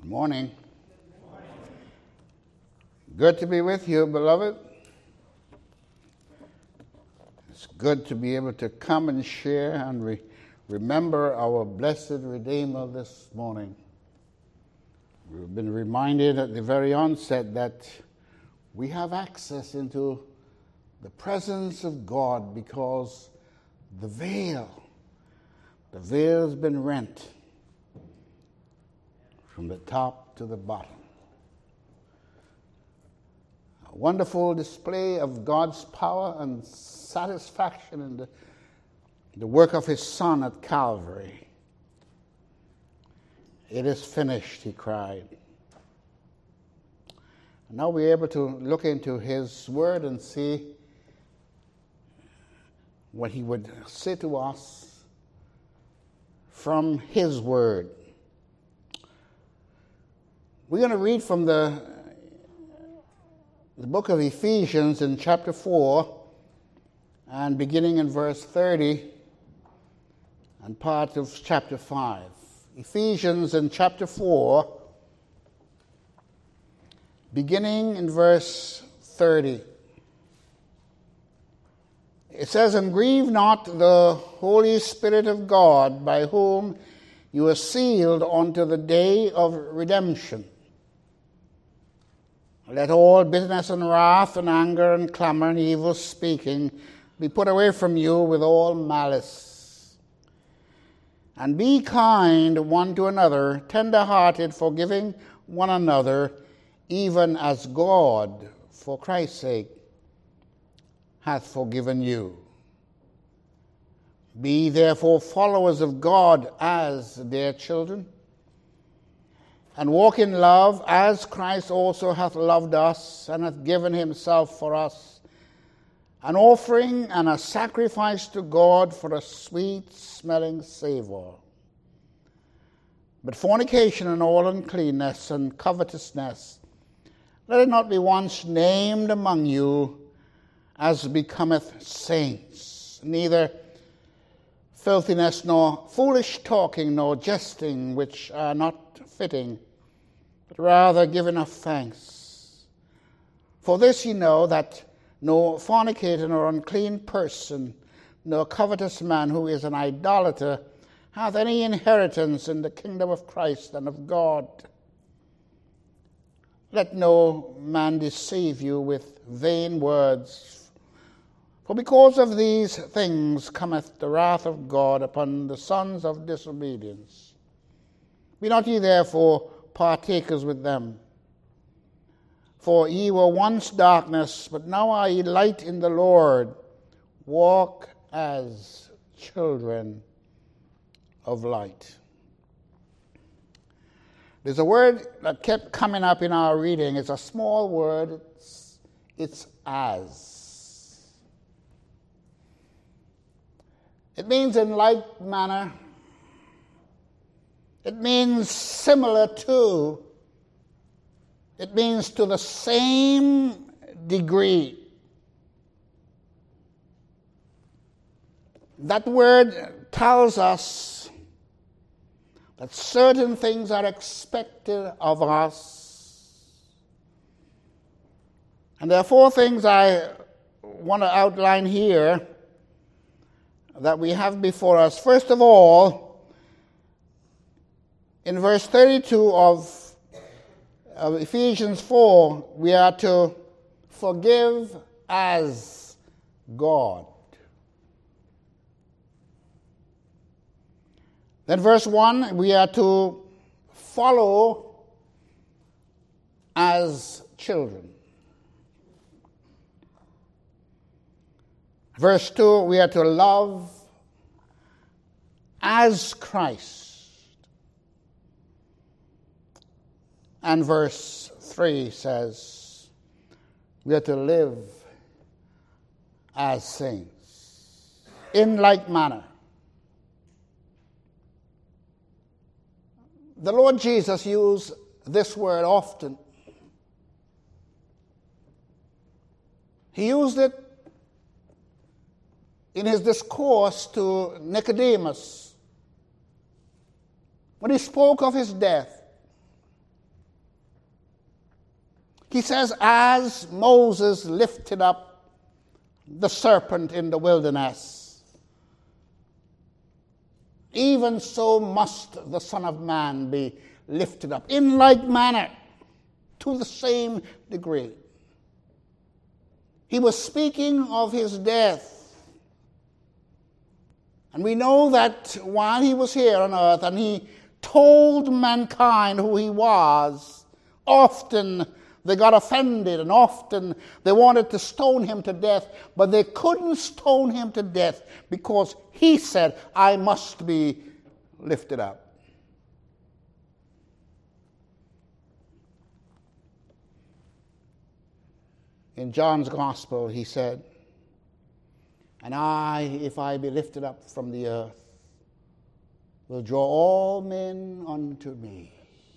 Morning. Good to be with you, beloved. It's good to be able to come and share and remember our blessed Redeemer this morning. We've been reminded at the very onset that we have access into the presence of God because the veil has been rent from the top to the bottom. A wonderful display of God's power and satisfaction in the work of his Son at Calvary. It is finished, he cried. And now we're able to look into his word and see what he would say to us from his word. We're going to read from the book of Ephesians in chapter 4 and beginning in verse 30 and part of chapter 5. Ephesians in chapter 4 beginning in verse 30. It says, "And grieve not the Holy Spirit of God, by whom you are sealed unto the day of redemption. Let all bitterness and wrath and anger and clamor and evil speaking be put away from you with all malice. And be kind one to another, tender-hearted, forgiving one another, even as God, for Christ's sake, hath forgiven you. Be therefore followers of God as their children, and walk in love as Christ also hath loved us and hath given himself for us, an offering and a sacrifice to God for a sweet-smelling savour. But fornication and all uncleanness and covetousness, let it not be once named among you as becometh saints, neither filthiness, nor foolish talking, nor jesting, which are not fitting, but rather giving of thanks. For this ye know, that no fornicator, nor unclean person, nor covetous man who is an idolater, hath any inheritance in the kingdom of Christ and of God. Let no man deceive you with vain words, for because of these things cometh the wrath of God upon the sons of disobedience. Be not ye therefore partakers with them. For ye were once darkness, but now are ye light in the Lord. Walk as children of light." There's a word that kept coming up in our reading. It's a small word. It's as. It means in like manner. It means similar to. It means to the same degree. That word tells us that certain things are expected of us. And there are four things I want to outline here that we have before us. First of all, in verse 32 of Ephesians 4, we are to forgive as God. Then verse 1, we are to follow as children. Verse 2, we are to love as Christ. And verse 3 says, we are to live as saints, in like manner. The Lord Jesus used this word often. He used it in his discourse to Nicodemus when he spoke of his death. He says, as Moses lifted up the serpent in the wilderness, even so must the Son of Man be lifted up, in like manner, to the same degree. He was speaking of his death. And we know that while he was here on earth and he told mankind who he was, often they got offended and often they wanted to stone him to death, but they couldn't stone him to death because he said, I must be lifted up. In John's Gospel, he said, and I, if I be lifted up from the earth, will draw all men unto me,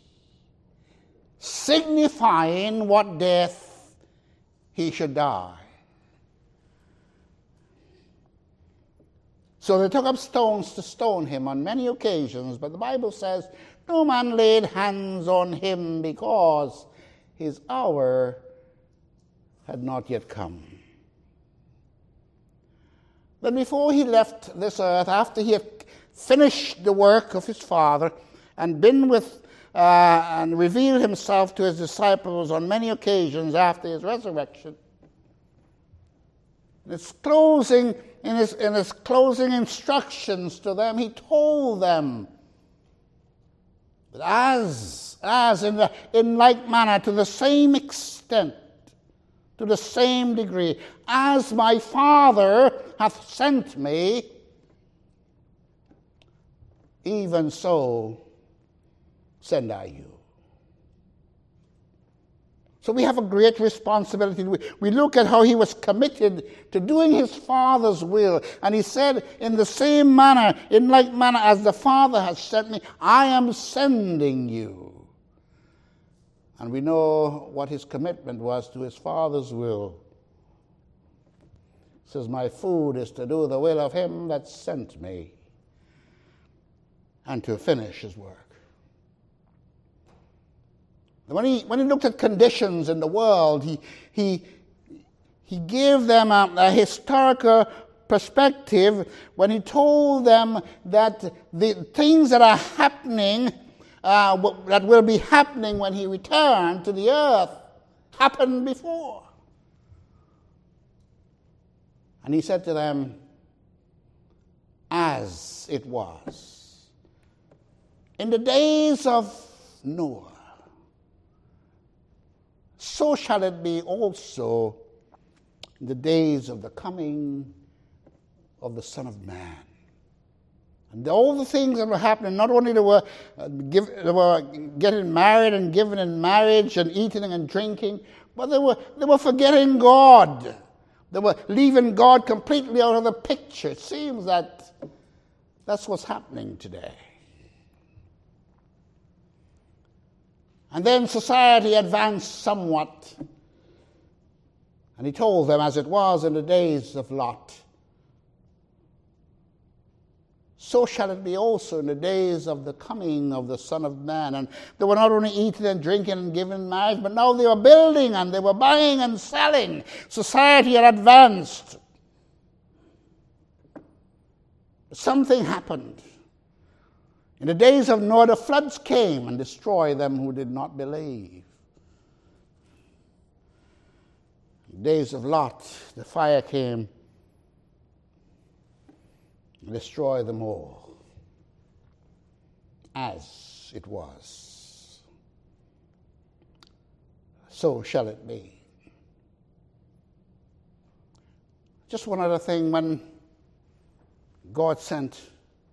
signifying what death he should die. So they took up stones to stone him on many occasions, but the Bible says no man laid hands on him because his hour had not yet come. But before he left this earth, after he had finished the work of his Father and been with and revealed himself to his disciples on many occasions after his resurrection, in his closing instructions to them, he told them that as in like manner, to the same extent, to the same degree, as my Father hath sent me, even so send I you. So we have a great responsibility. We look at how he was committed to doing his Father's will. And he said, in the same manner, in like manner as the Father has sent me, I am sending you. And we know what his commitment was to his Father's will. He says, my food is to do the will of him that sent me and to finish his work. When he looked at conditions in the world, he gave them a historical perspective when he told them that the things that are happening, that will be happening when he returned to the earth, happened before. And he said to them, as it was in the days of Noah, so shall it be also in the days of the coming of the Son of Man. And all the things that were happening, not only they were getting married and given in marriage and eating and drinking, but they were forgetting God. They were leaving God completely out of the picture. It seems that that's what's happening today. And then society advanced somewhat. And he told them, as it was in the days of Lot, so shall it be also in the days of the coming of the Son of Man. And they were not only eating and drinking and giving marriage, but now they were building and they were buying and selling. Society had advanced. Something happened. In the days of Noah, the floods came and destroyed them who did not believe. In the days of Lot, the fire came and destroyed them all, as it was. So shall it be. Just one other thing, when God sent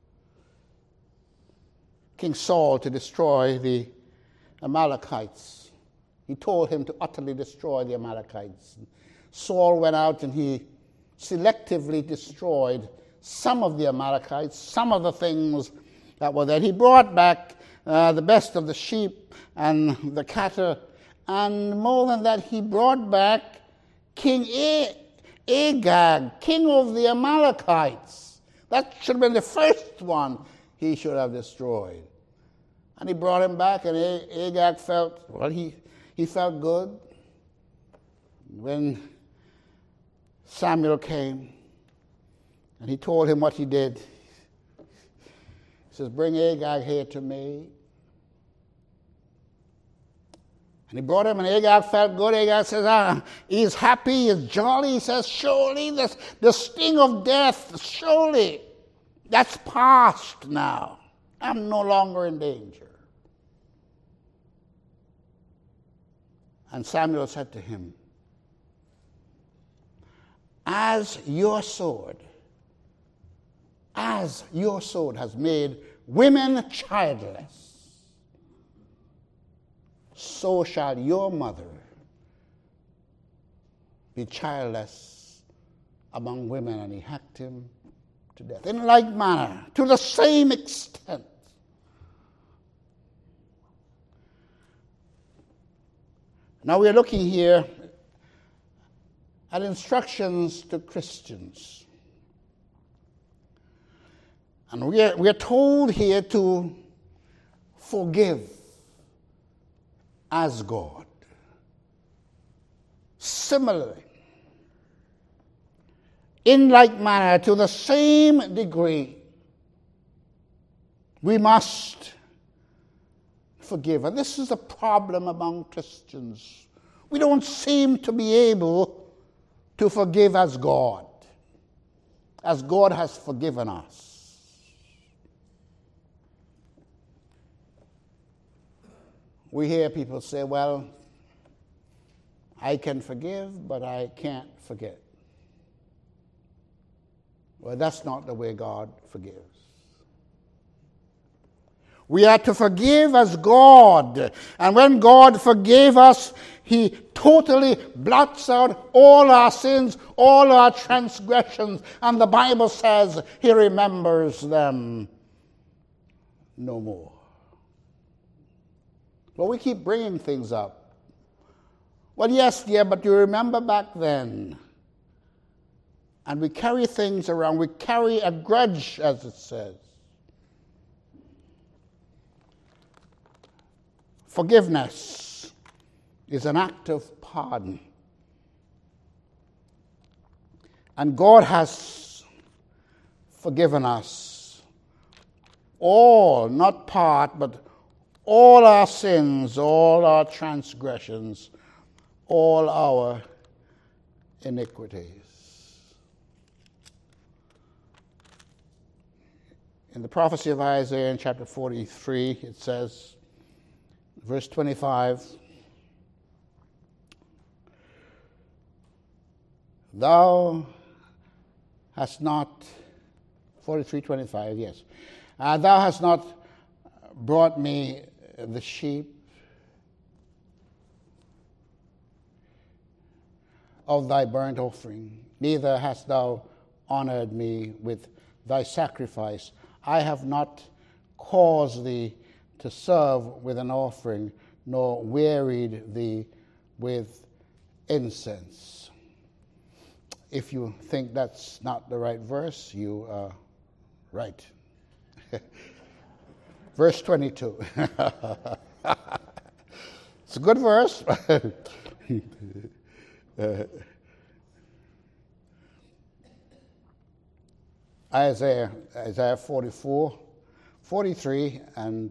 King Saul to destroy the Amalekites, he told him to utterly destroy the Amalekites. Saul went out and he selectively destroyed some of the Amalekites, some of the things that were there. He brought back the best of the sheep and the cattle, and more than that, he brought back King Agag, king of the Amalekites. That should have been the first one he should have destroyed. And he brought him back, and Agag felt, well, he felt good. When Samuel came and he told him what he did, he says, bring Agag here to me. And he brought him, and Agag felt good. Agag says, he's happy, he's jolly. He says, surely the sting of death, surely that's past now. I'm no longer in danger. And Samuel said to him, as your sword has made women childless, so shall your mother be childless among women. And he hacked him to death. In like manner, to the same extent, now we are looking here at instructions to Christians. And we are told here to forgive as God. Similarly, in like manner, to the same degree, we must forgive. And this is a problem among Christians. We don't seem to be able to forgive as God has forgiven us. We hear people say, well, I can forgive, but I can't forget. Well, that's not the way God forgives. We are to forgive as God. And when God forgave us, he totally blots out all our sins, all our transgressions. And the Bible says he remembers them no more. Well, we keep bringing things up. Well, yes, dear, but you remember back then. And we carry things around. We carry a grudge, as it says. Forgiveness is an act of pardon. And God has forgiven us all, not part, but all our sins, all our transgressions, all our iniquities. In the prophecy of Isaiah in chapter 43, it says, verse 25, thou hast not, 43:25, yes, thou hast not brought me the sheep of thy burnt offering, neither hast thou honored me with thy sacrifice. I have not caused thee to serve with an offering, nor wearied thee with incense. If you think that's not the right verse, you are right. Verse 22. It's a good verse. Isaiah 44, 43, and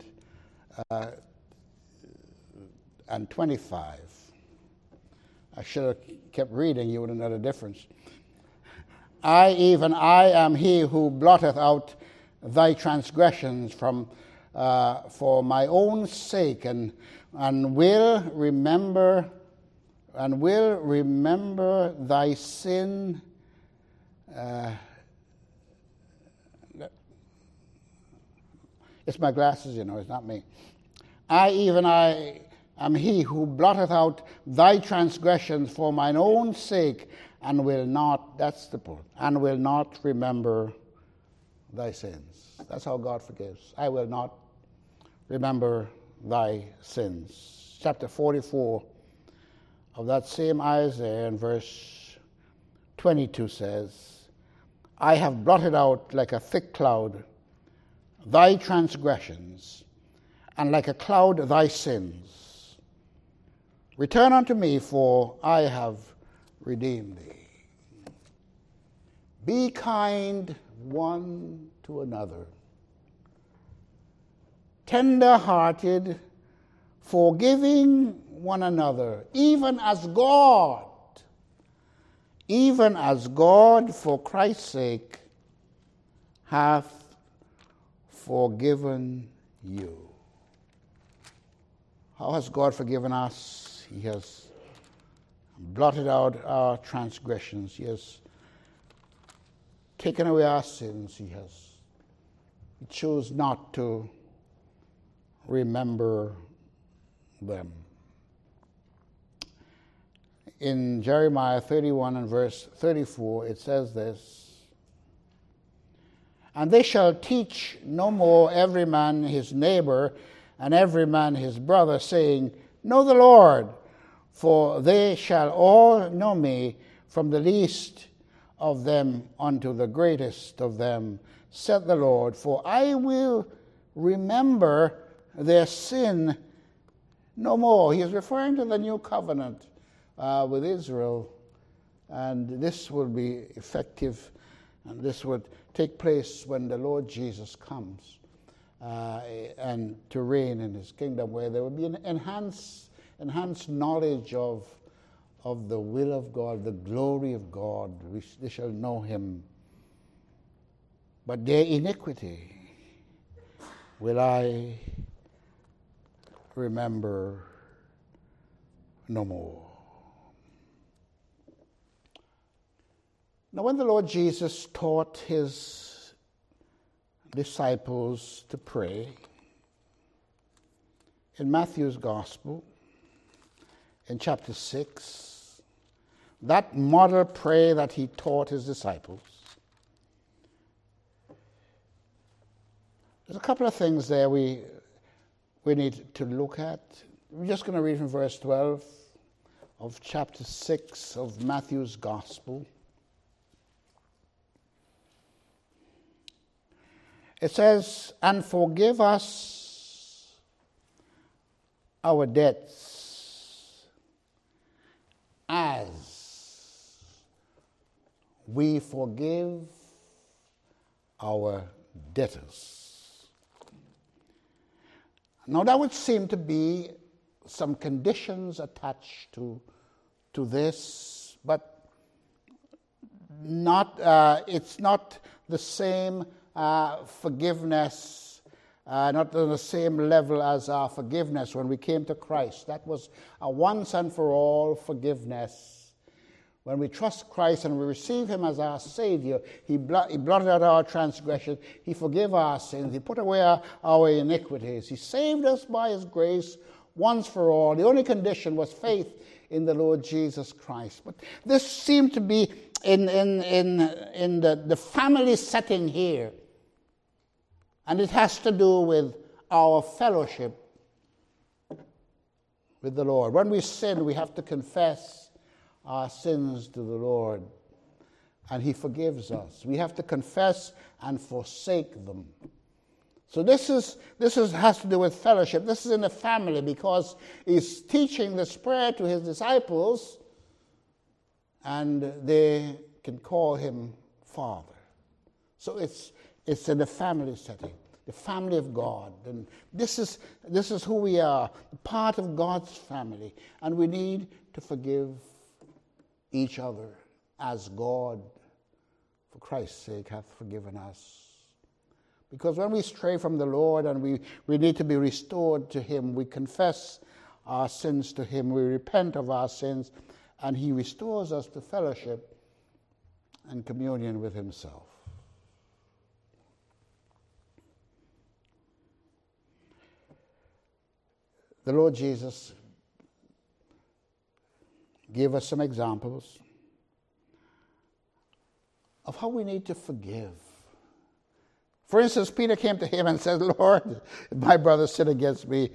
25. I should have kept reading, you would have known the difference. I am he who blotteth out thy transgressions for my own sake, and will remember thy sin. It's my glasses, it's not me. I am he who blotteth out thy transgressions for mine own sake, and will not, that's the point, and will not remember thy sins. That's how God forgives. I will not remember thy sins. Chapter 44 of that same Isaiah in verse 22 says, I have blotted out like a thick cloud thy transgressions, and like a cloud thy sins. Return unto me, for I have redeem thee. Be kind one to another, tender-hearted, forgiving one another, even as God, for Christ's sake, hath forgiven you. How has God forgiven us? He has blotted out our transgressions. He has taken away our sins. He chose not to remember them. In Jeremiah 31 and verse 34, it says this, and they shall teach no more every man his neighbor and every man his brother, saying, know the Lord, for they shall all know me, from the least of them unto the greatest of them, said the Lord, for I will remember their sin no more. He is referring to the new covenant with Israel, and this will be effective, and this would take place when the Lord Jesus comes and to reign in his kingdom, where there will be an enhanced knowledge of the will of God, the glory of God. They shall know him. But their iniquity will I remember no more. Now, when the Lord Jesus taught his disciples to pray, in Matthew's Gospel, in chapter 6, that model prayer that he taught his disciples, there's a couple of things there we need to look at. We're just going to read from verse 12 of chapter 6 of Matthew's Gospel. It says, and forgive us our debts as we forgive our debtors. Now that would seem to be some conditions attached to this, but it's not the same forgiveness, not on the same level as our forgiveness when we came to Christ. That was a once and for all forgiveness. When we trust Christ and we receive him as our Savior, he blotted out our transgression. He forgave our sins. He put away our iniquities. He saved us by his grace once for all. The only condition was faith in the Lord Jesus Christ. But this seemed to be in the family setting here. And it has to do with our fellowship with the Lord. When we sin, we have to confess our sins to the Lord, and he forgives us. We have to confess and forsake them. So this has to do with fellowship. This is in the family, because he's teaching this prayer to his disciples, and they can call him Father. So it's in the family setting, the family of God. And this is who we are, part of God's family. And we need to forgive each other as God, for Christ's sake, hath forgiven us. Because when we stray from the Lord and we need to be restored to him, we confess our sins to him, we repent of our sins, and he restores us to fellowship and communion with himself. The Lord Jesus gave us some examples of how we need to forgive. For instance, Peter came to him and said, Lord, if my brother sinned against me,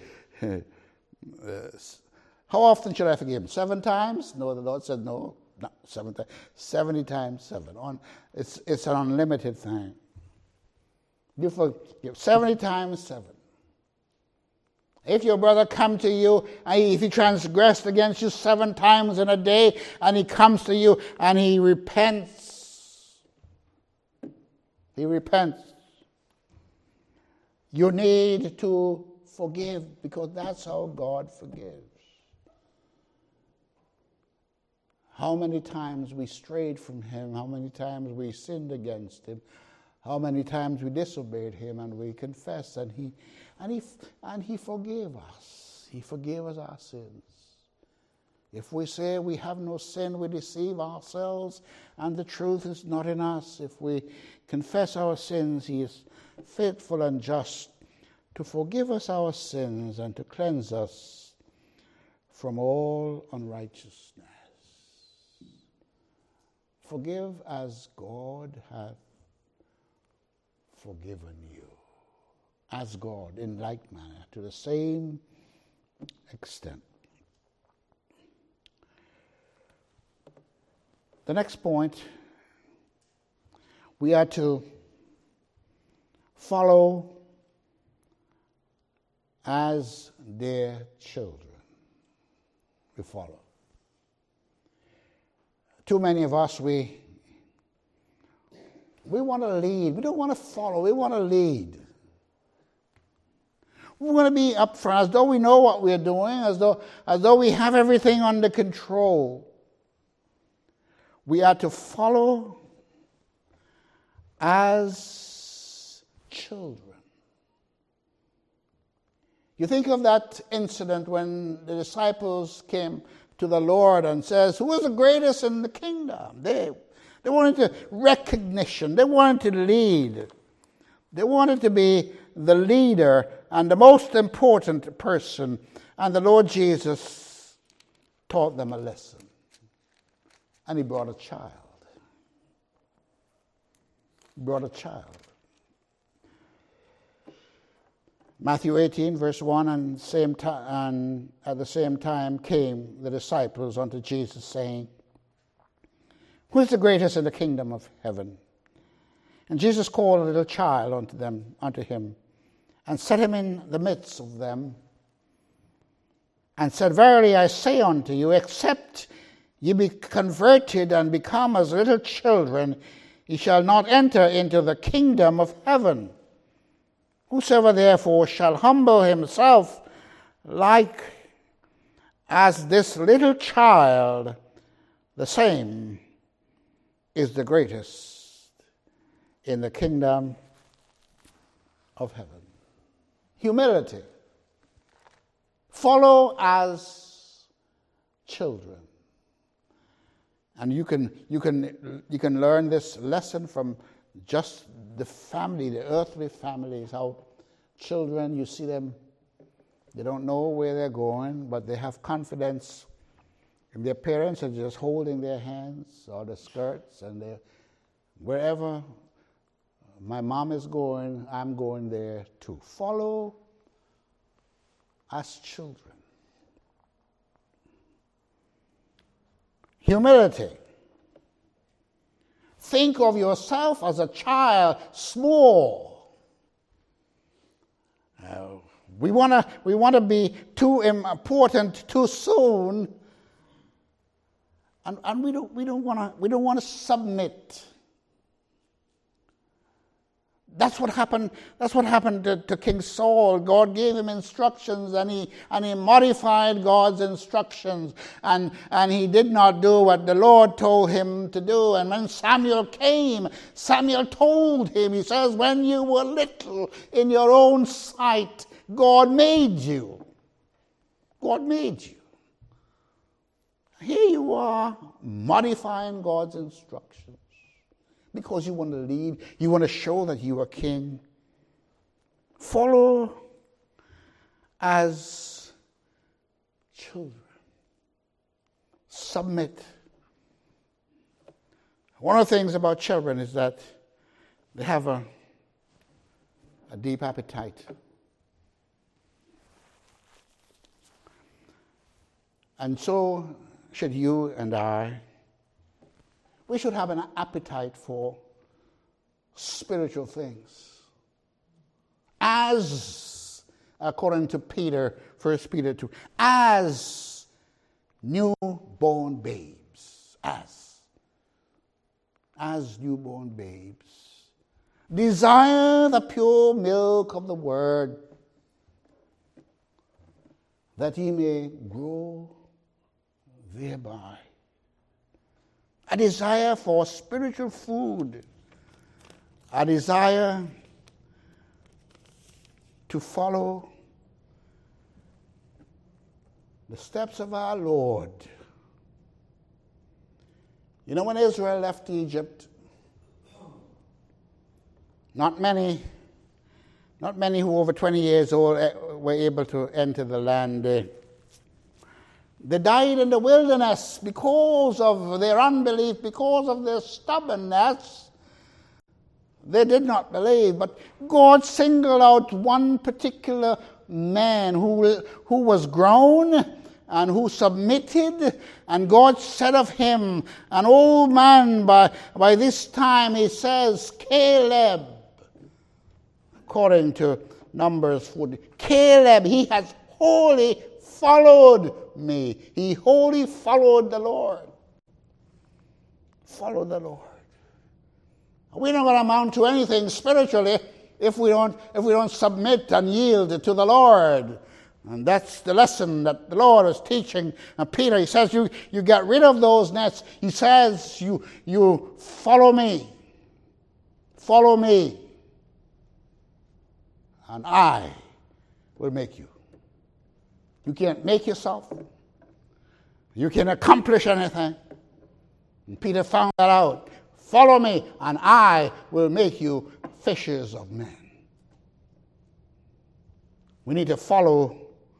how often should I forgive him? 7 times? No, the Lord said no, not 7 times. 70 times 7. It's an unlimited thing. You forgive 70 times 7. If your brother come to you, and if he transgressed against you 7 times in a day, and he comes to you and he repents, you need to forgive, because that's how God forgives. How many times we strayed from him, how many times we sinned against him, how many times we disobeyed him, and we confess, and he forgave us. He forgave us our sins. If we say we have no sin, we deceive ourselves, and the truth is not in us. If we confess our sins, he is faithful and just to forgive us our sins and to cleanse us from all unrighteousness. Forgive as God hath forgiven you. As God, in like manner, to the same extent. The next point, we are to follow as their children. We follow. Too many of us, we want to lead. We don't want to follow. We want to lead. We want to be up front, as though we know what we're doing, as though we have everything under control. We are to follow as children. You think of that incident when the disciples came to the Lord and says, "Who is the greatest in the kingdom?" They wanted recognition. They wanted to lead. They wanted to be the leader and the most important person. And the Lord Jesus taught them a lesson. And he brought a child. Matthew 18, verse 1, and at the same time came the disciples unto Jesus, saying, "Who is the greatest in the kingdom of heaven?" And Jesus called a little child unto him, and set him in the midst of them, and said, "Verily I say unto you, except ye be converted and become as little children, ye shall not enter into the kingdom of heaven. Whosoever therefore shall humble himself like as this little child, the same is the greatest in the kingdom of heaven." Humility. Follow as children. And you can learn this lesson from just the family, the earthly families, how children, you see them, they don't know where they're going, but they have confidence in their parents, are just holding their hands or the skirts, and they're wherever my mom is going, I'm going there too. Follow as children. Humility. Think of yourself as a child, small. We want to be too important too soon, and we don't want to submit. That's what happened to King Saul. God gave him instructions, and he modified God's instructions, and he did not do what the Lord told him to do. And when Samuel came, Samuel told him, he says, "When you were little in your own sight, God made you." God made you. Here you are, modifying God's instructions. Because you want to lead, you want to show that you are king. Follow as children. Submit. One of the things about children is that they have a deep appetite. And so should you and I. We should have an appetite for spiritual things. As according to Peter, 1 Peter 2, as newborn babes, as newborn babes. Desire the pure milk of the word, that ye may grow thereby. A desire for spiritual food, a desire to follow the steps of our Lord. You know, when Israel left Egypt, not many who were over 20 years old were able to enter the land. They died in the wilderness because of their unbelief, because of their stubbornness. They did not believe, but God singled out one particular man who was grown and who submitted, and God said of him, an old man by this time, he says, Caleb, according to Numbers 40. Caleb, he has wholly followed me. He wholly followed the Lord. Follow the Lord. We're not going to amount to anything spiritually if we don't submit and yield to the Lord. And that's the lesson that the Lord is teaching. And Peter, he says, you get rid of those nets. He says, you follow me. Follow me. And I will make you. You can't make yourself. You can accomplish anything. And Peter found that out. Follow me, and I will make you fishers of men. We need to follow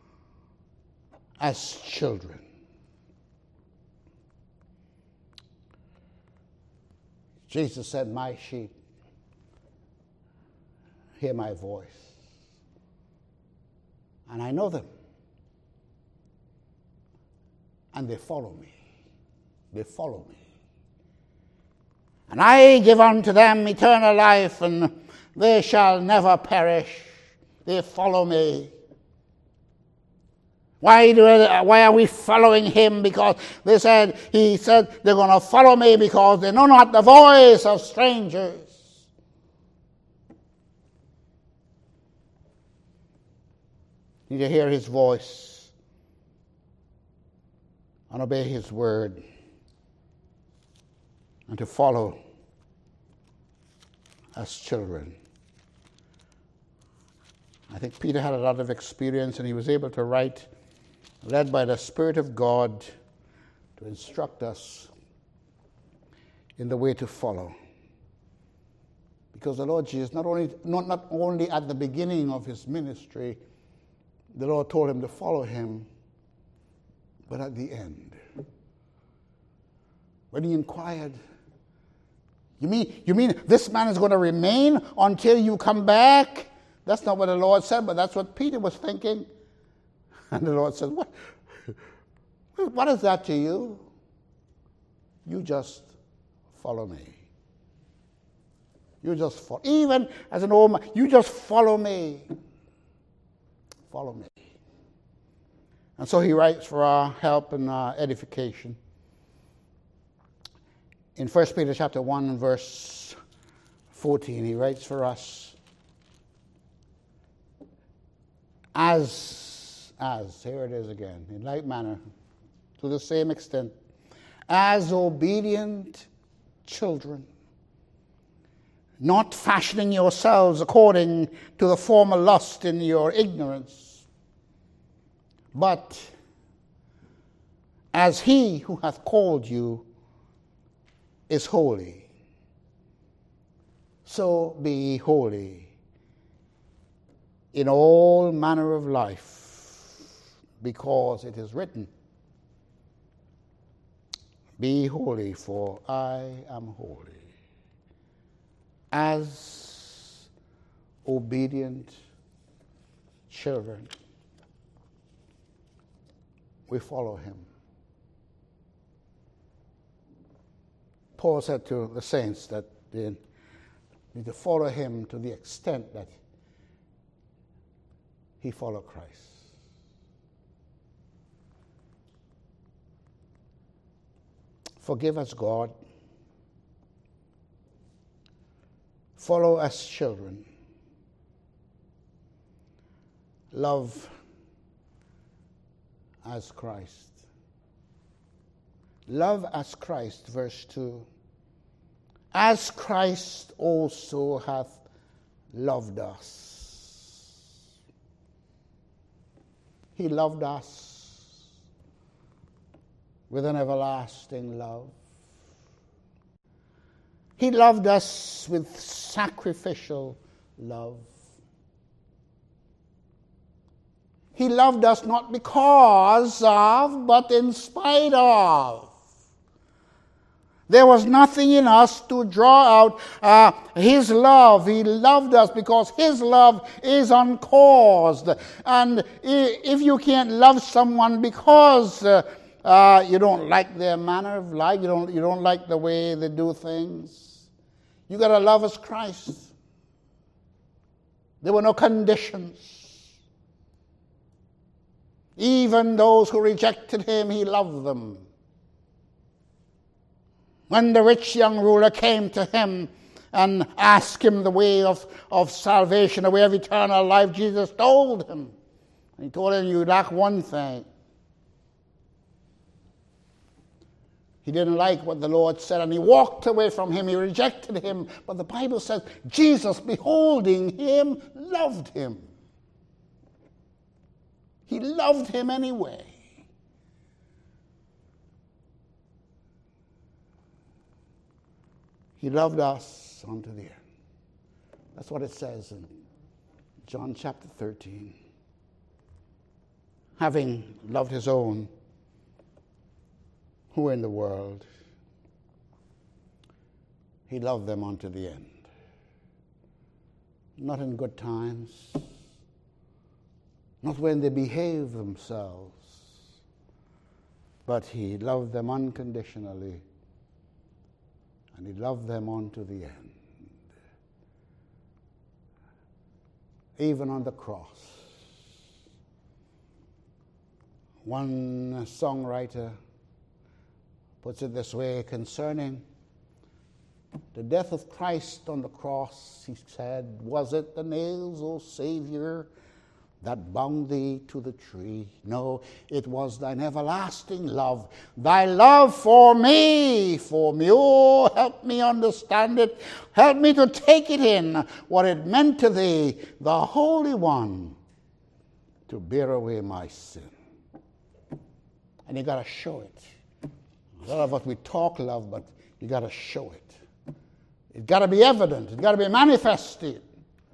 as children. Jesus said, my sheep hear my voice, and I know them, and they follow me. They follow me. And I give unto them eternal life, and they shall never perish. They follow me. Why are we following him? Because he said they're going to follow me because they know not the voice of strangers. You need to hear his voice and obey his word, and to follow as children. I think Peter had a lot of experience, and he was able to write, led by the Spirit of God, to instruct us in the way to follow. Because the Lord Jesus, not only at the beginning of his ministry, the Lord told him to follow him, but at the end. When he inquired, You mean this man is going to remain until you come back? That's not what the Lord said, but that's what Peter was thinking. And the Lord said, what is that to you? You just follow me. You just follow. Even as an old man, you just follow me. Follow me. And so he writes for our help and our edification. In 1 Peter chapter 1, verse 14, he writes for us, as, here it is again, in like manner, to the same extent, as obedient children, not fashioning yourselves according to the former lust in your ignorance, but as he who hath called you is holy, so be holy in all manner of life, because it is written, be holy, for I am holy. As obedient children, we follow him. Paul said to the saints that they need to follow him to the extent that he followed Christ. Forgive as God. Follow as children. Love as Christ. Love as Christ, verse 2. As Christ also hath loved us. He loved us with an everlasting love. He loved us with sacrificial love. He loved us not because of, but in spite of. There was nothing in us to draw out his love. He loved us because his love is uncaused. And if you can't love someone because you don't like their manner of life, you don't like the way they do things, you got to love as Christ. There were no conditions. Even those who rejected him, he loved them. When the rich young ruler came to him and asked him the way of salvation, the way of eternal life, Jesus told him. And he told him, you lack one thing. He didn't like what the Lord said, and he walked away from him. He rejected him. But the Bible says, Jesus, beholding him, loved him. He loved him anyway. He loved us unto the end. That's what it says in John chapter 13. Having loved his own who were in the world, he loved them unto the end. Not in good times, not when they behave themselves, but he loved them unconditionally. And he loved them unto the end. Even on the cross. One songwriter puts it this way concerning the death of Christ on the cross. He said, was it the nails, O Savior, that bound thee to the tree? No, it was thine everlasting love, thy love for me. Oh, help me understand it. Help me to take it in, what it meant to thee, the Holy One, to bear away my sin. And you got to show it. A lot of what we talk love, but you got to show it. It's got to be evident. It's got to be manifested.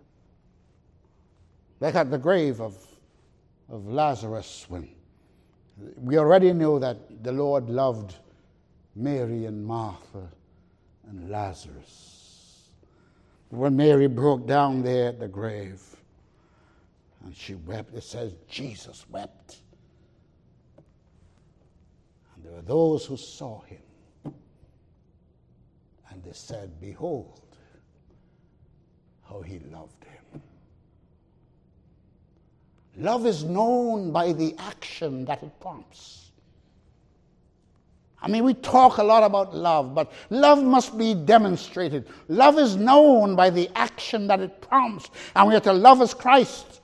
Like at the grave of Lazarus, when we already know that the Lord loved Mary and Martha and Lazarus. When Mary broke down there at the grave and she wept, it says Jesus wept. And there were those who saw him and they said, behold how he loved him. Love is known by the action that it prompts. I mean, we talk a lot about love, but love must be demonstrated. Love is known by the action that it prompts, and we are to love as Christ.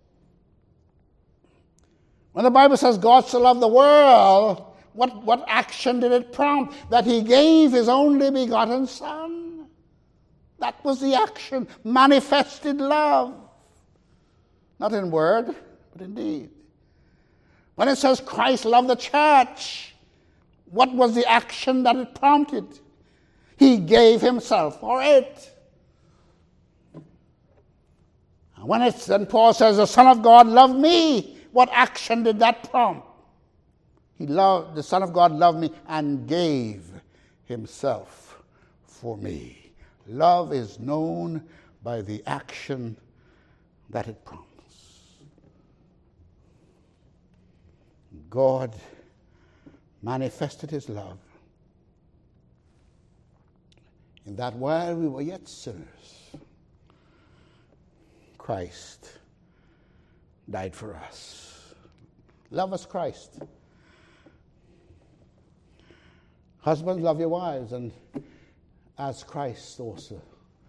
When the Bible says God so loved the world, what action did it prompt? That he gave his only begotten Son. That was the action, manifested love. Not in word, but in deed. When it says Christ loved the church, what was the action that it prompted? He gave himself for it. When Paul says the Son of God loved me, what action did that prompt? The Son of God loved me and gave himself for me. Love is known by the action that it prompts. God manifested his love in that while we were yet sinners, Christ died for us. Love as Christ. Husbands, love your wives, and as Christ also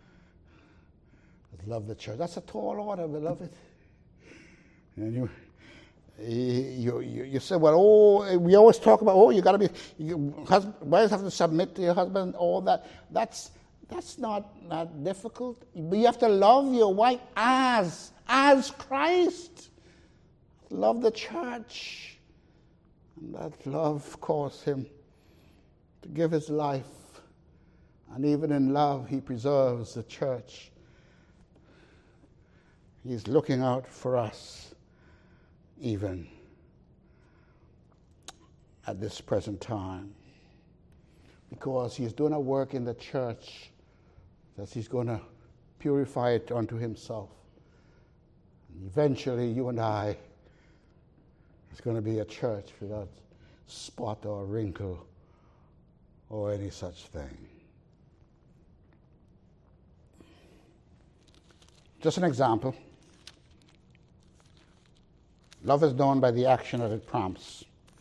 has loved the church. That's a tall order, beloved. And you say, well, we always talk about, you got to be, wives have to submit to your husband, all that. That's not that difficult. But you have to love your wife as Christ loved the church. And that love caused him to give his life. And even in love, he preserves the church. He's looking out for us, even at this present time. Because he's doing a work in the church that he's going to purify it unto himself. And eventually, you and I, it's going to be a church without spot or wrinkle or any such thing. Just an example. Love is known by the action that it prompts.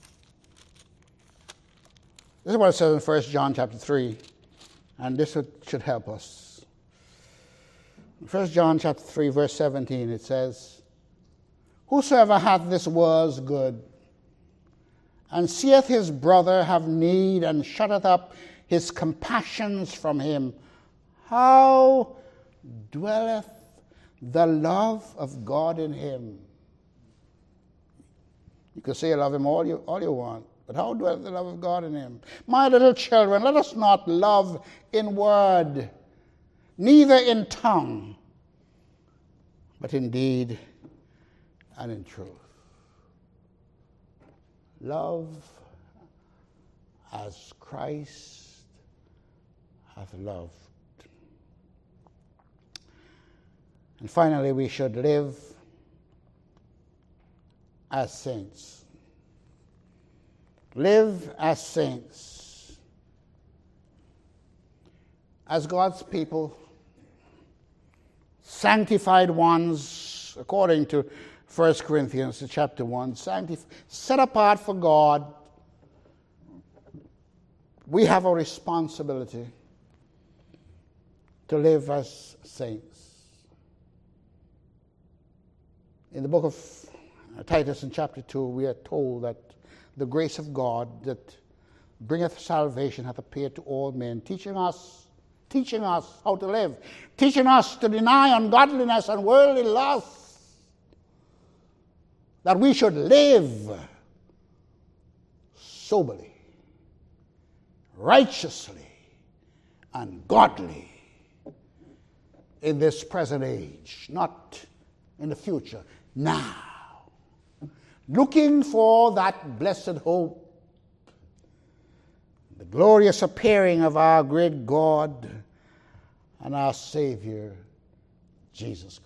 This is what it says in 1 John chapter 3, and this should help us. In 1 John chapter 3, verse 17, it says, "Whosoever hath this world's good, and seeth his brother have need, and shutteth up his compassions from him, how dwelleth the love of God in him?" You can say you love him all you want, but how dwelleth the love of God in him? My little children, let us not love in word, neither in tongue, but in deed and in truth. Love as Christ hath loved. And finally, we should live as saints. Live as saints. As God's people, sanctified ones, according to 1 Corinthians chapter 1, set apart for God. We have a responsibility to live as saints. In the book of Titus in chapter 2, we are told that the grace of God that bringeth salvation hath appeared to all men, teaching us how to live, teaching us to deny ungodliness and worldly lusts, that we should live soberly, righteously, and godly in this present age, not in the future, now. Looking for that blessed hope, the glorious appearing of our great God and our Savior, Jesus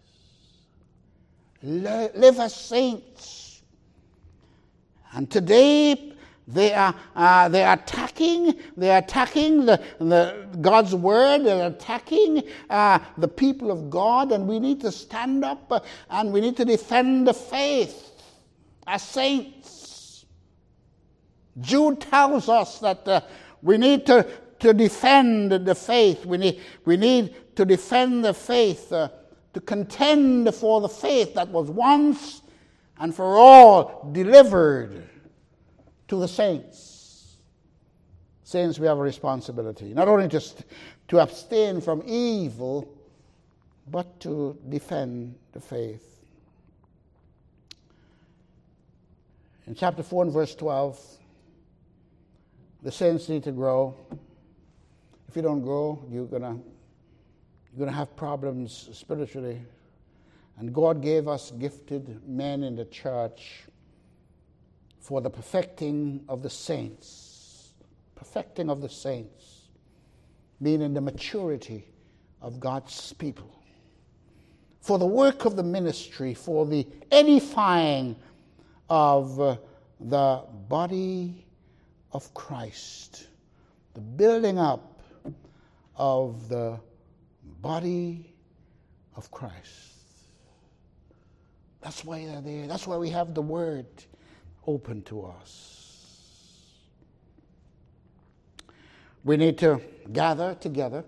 Christ. Live as saints. And today they are attacking the God's word. They're attacking the people of God, and we need to stand up and we need to defend the faith as saints. Jude tells us that we need to defend the faith. We need to defend the faith, to contend for the faith that was once and for all delivered to the saints. Saints, we have a responsibility, not only just to abstain from evil, but to defend the faith. In chapter 4 and verse 12, the saints need to grow. If you don't grow, you're gonna have problems spiritually. And God gave us gifted men in the church for the perfecting of the saints. Perfecting of the saints, meaning the maturity of God's people. For the work of the ministry, for the edifying of the body of Christ, the building up of the body of Christ. That's why they're there. That's why we have the Word open to us. We need to gather together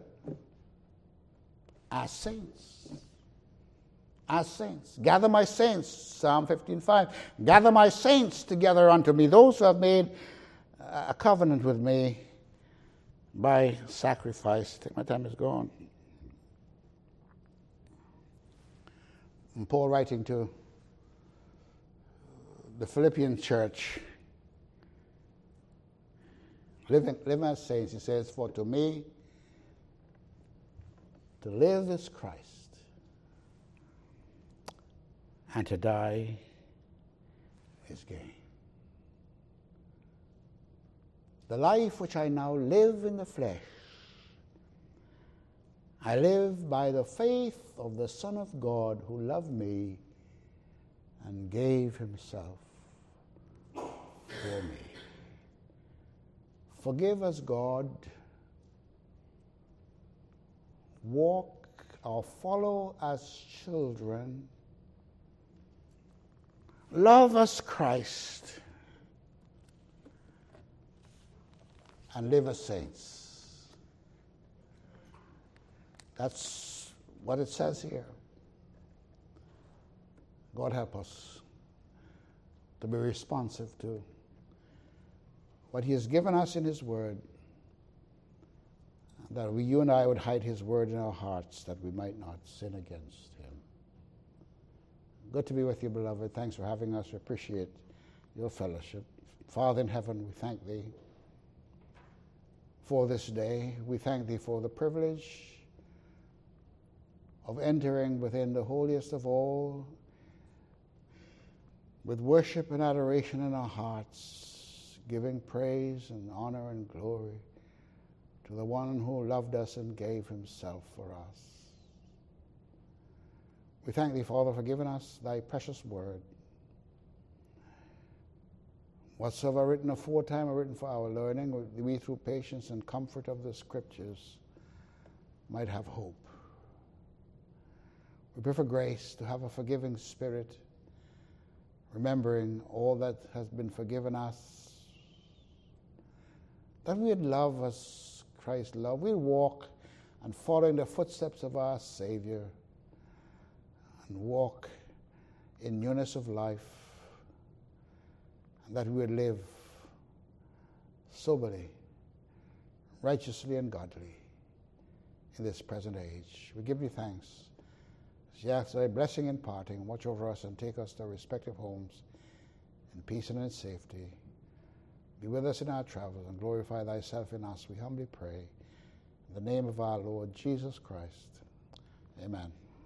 as saints. As saints. Gather my saints, Psalm 15:5. Gather my saints together unto me, those who have made a covenant with me by sacrifice. I think my time is gone. And Paul writing to the Philippian church, living as saints, he says, for to me, to live is Christ, and to die is gain. The life which I now live in the flesh, I live by the faith of the Son of God who loved me and gave himself for me. Forgive us, God. Walk or follow as children. Love as Christ. And live as saints. That's what it says here. God help us to be responsive to what he has given us in his word, that you and I would hide his word in our hearts that we might not sin against him. Good to be with you, beloved. Thanks for having us. We appreciate your fellowship. Father in heaven, we thank thee for this day. We thank thee for the privilege of entering within the holiest of all with worship and adoration in our hearts, giving praise and honor and glory to the one who loved us and gave himself for us. We thank thee, Father, for giving us thy precious word. Whatsoever written aforetime are written for our learning, we through patience and comfort of the Scriptures might have hope. We pray for grace to have a forgiving spirit, remembering all that has been forgiven us, that we would love as Christ loved. We'd walk and follow in the footsteps of our Savior and walk in newness of life, and that we would live soberly, righteously, and godly in this present age. We give you thanks. We ask thy blessing in parting, watch over us and take us to our respective homes in peace and in safety. Be with us in our travels and glorify thyself in us, we humbly pray. In the name of our Lord Jesus Christ. Amen.